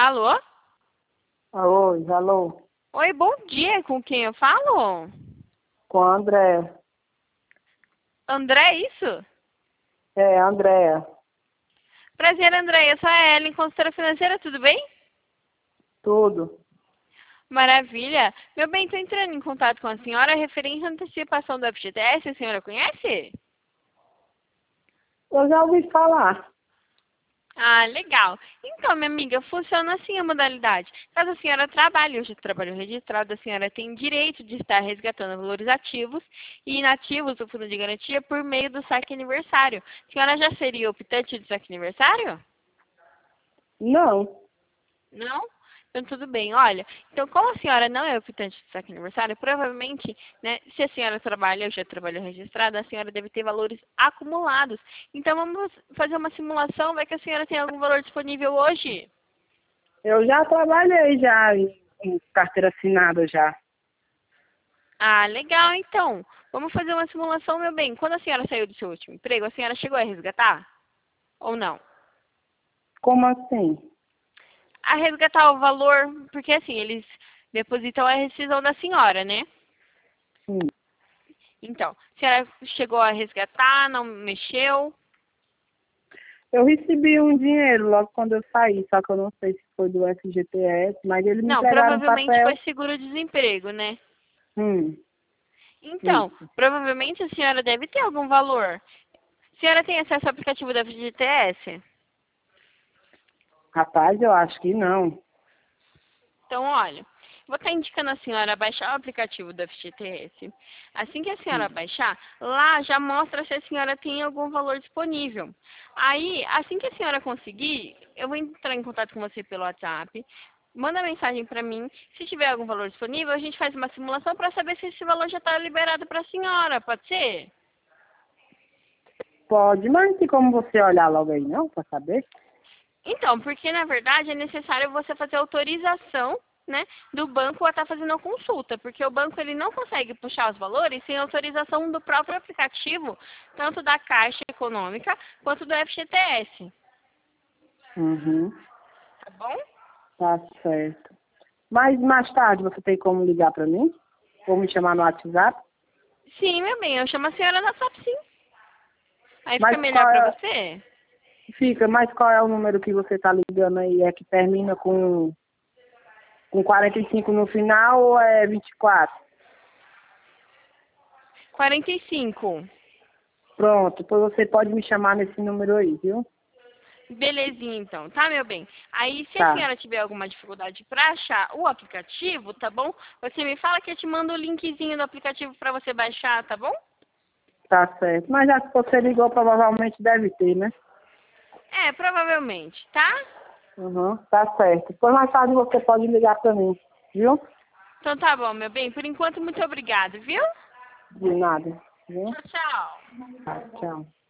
Alô? Oi, alô, Oi, bom dia. Com quem eu falo? com a Andréia. André, é isso? É, Andréia, Prazer, André. Eu sou a Ellen, consultora financeira, tudo bem? tudo. Maravilha. Meu bem, estou entrando em contato com a senhora referente à antecipação do FGTS. A senhora conhece? Eu já ouvi falar. Ah, legal. Então, minha amiga, funciona assim a modalidade. Caso a senhora trabalhe, hoje trabalho registrado, a senhora tem direito de estar resgatando valores ativos e inativos do fundo de garantia por meio do saque aniversário. A senhora já seria optante de saque aniversário? Não, Não? Então, tudo bem. Olha, então, como a senhora não é optante de saque aniversário, provavelmente, né, se a senhora trabalha, ou já trabalhou registrada, a senhora deve ter valores acumulados. Então, vamos fazer uma simulação, vai que a senhora tem algum valor disponível hoje. eu já trabalhei já em carteira assinada já. Ah, legal, então. Vamos fazer uma simulação, meu bem. Quando a senhora saiu do seu último emprego, a senhora chegou a resgatar? Ou não? Como assim? A resgatar o valor, porque assim, eles depositam a rescisão da senhora, né? Sim. Então, a senhora chegou a resgatar, não mexeu? Eu recebi um dinheiro logo quando eu saí, só que eu não sei se foi do FGTS, mas eles me Não, entregaram um provavelmente foi papel. seguro-desemprego, né? Hum, Então, isso. provavelmente a senhora deve ter algum valor. A senhora tem acesso ao aplicativo da FGTS? Rapaz, eu acho que não. Então, olha, vou estar indicando a senhora baixar o aplicativo da FGTS. Assim que a senhora Hum. baixar, lá já mostra se a senhora tem algum valor disponível. Aí, assim que a senhora conseguir, eu vou entrar em contato com você pelo WhatsApp. Manda mensagem para mim. Se tiver algum valor disponível, a gente faz uma simulação para saber se esse valor já está liberado para a senhora. Pode ser? Pode, mas não tem como você olhar logo aí não, pra saber? Então, porque na verdade é necessário você fazer autorização, né, do banco a estar fazendo a consulta, porque o banco ele não consegue puxar os valores sem autorização do próprio aplicativo, tanto da Caixa Econômica quanto do FGTS, Uhum, tá bom? tá certo. Mas mais tarde você tem como ligar pra mim? Ou me chamar no WhatsApp? Sim, meu bem, eu chamo a senhora na WhatsApp, sim. Aí fica Mas melhor qual para é, você? mas qual é o número que você tá ligando aí? É que termina com 45 no final ou é 24? 45. Pronto, pois você pode me chamar nesse número aí, viu? Belezinha, então, tá, meu bem? Aí, se a Tá, senhora tiver alguma dificuldade para achar o aplicativo, tá bom? Você me fala que eu te mando o linkzinho do aplicativo para você baixar, tá bom? tá certo. Mas já que você ligou, provavelmente deve ter, né? É, provavelmente, tá? Uhum, tá certo. Depois mais tarde você pode ligar pra mim, viu? Então tá bom, meu bem. Por enquanto, muito obrigada, viu? De nada, viu? Tchau, tchau. Tá, tchau.